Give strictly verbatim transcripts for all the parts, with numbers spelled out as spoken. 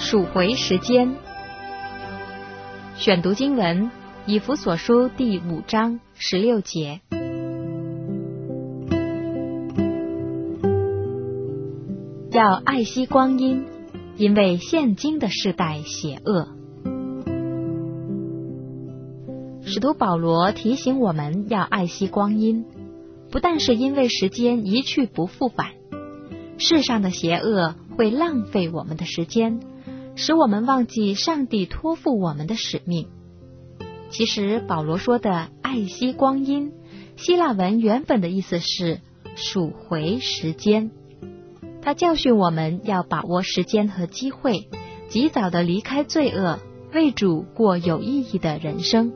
数回时间。选读经文：以弗所书第五章十六节。要爱惜光阴，因为现今的世代邪恶。使徒保罗提醒我们要爱惜光阴，不但是因为时间一去不复返，世上的邪恶会浪费我们的时间，使我们忘记上帝托付我们的使命。其实保罗说的爱惜光阴，希腊文原本的意思是数回时间。他教训我们要把握时间和机会，及早的离开罪恶，为主过有意义的人生。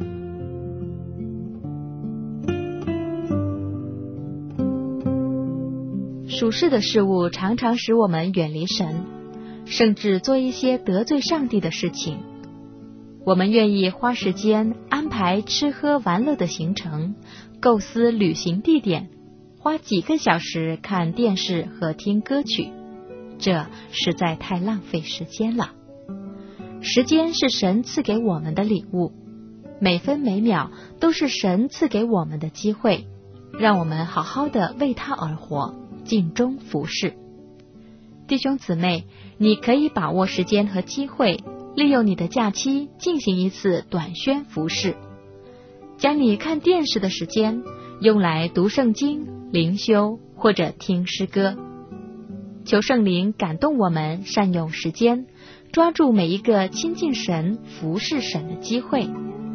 属世的事物常常使我们远离神，甚至做一些得罪上帝的事情。我们愿意花时间安排吃喝玩乐的行程，构思旅行地点，花几个小时看电视和听歌曲，这实在太浪费时间了。时间是神赐给我们的礼物，每分每秒都是神赐给我们的机会，让我们好好的为他而活，尽忠服侍。弟兄姊妹，你可以把握时间和机会，利用你的假期进行一次短宣服侍，将你看电视的时间用来读圣经、灵修或者听诗歌。求圣灵感动我们善用时间，抓住每一个亲近神、服侍神的机会。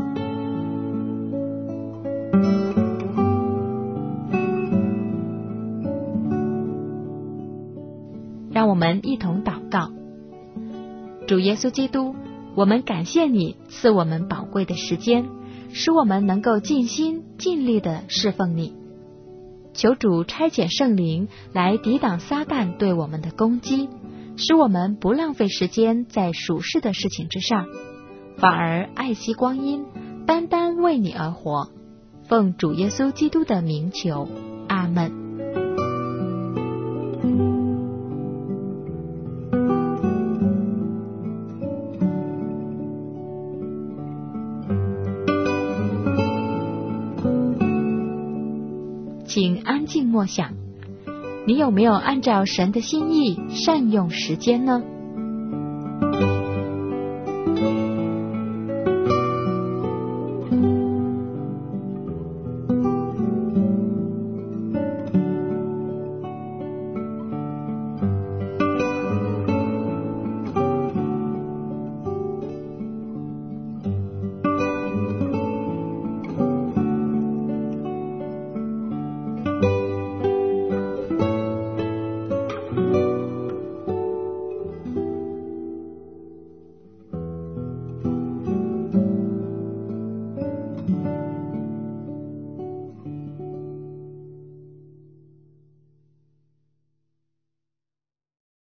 让我们一同祷告。主耶稣基督，我们感谢你赐我们宝贵的时间，使我们能够尽心尽力地侍奉你。求主差遣圣灵来抵挡撒旦对我们的攻击，使我们不浪费时间在属世的事情之上，反而爱惜光阴，单单为你而活。奉主耶稣基督的名求，阿们。请安静默想，你有没有按照神的心意善用时间呢？